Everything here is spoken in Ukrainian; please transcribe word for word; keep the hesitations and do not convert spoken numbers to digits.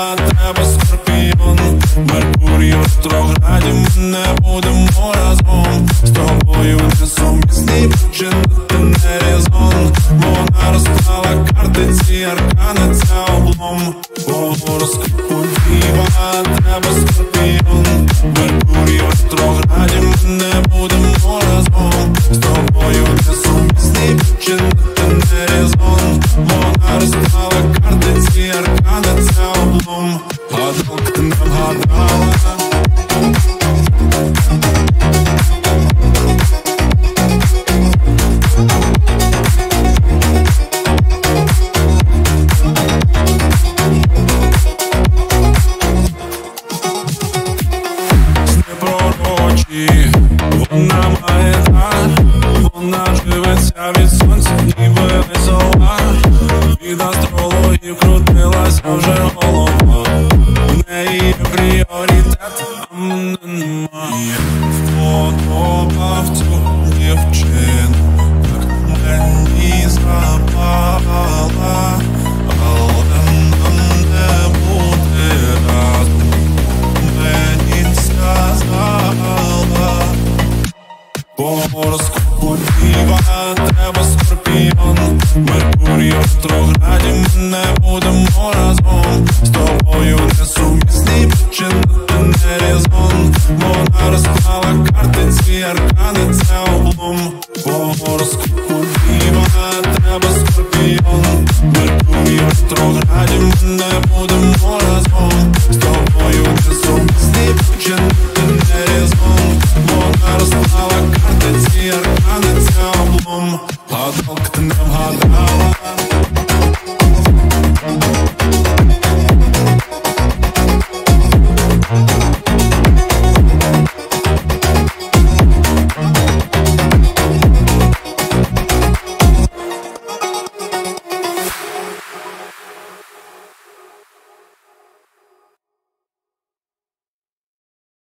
а тебе скорпіон. Меркурій в ретрограді, ми не будемо разом. З тобою несумісні причини, ти не резон. Вона розклала карти, ці аркани, це облом. По гороскопу діва, а тебе скорпіон. Меркурій в ретрограді, ми не будемо разом. З тобою несумісні причини, ти не резон. Вона розклала карти, ці аркани, це облом. Гадалка не вгадала. Вона має дар, вона живеться від сонця, ніби весела. Від астрологів крутилася вже голова. В неї є пріоритет, а мене немає. Вподобав цю дівчину, так мені запала. Але нам не бути разом, мені сказала. По гороскопу діва, а тебе скорпіон. Меркурій в ретрограді, ми не будемо разом. З тобою несумісні причини, ти не резон. Вона розклала карти, ці аркани, це облом. По гороскопу діва, а тебе скорпіон. Меркурій в ретрограді, ми не будемо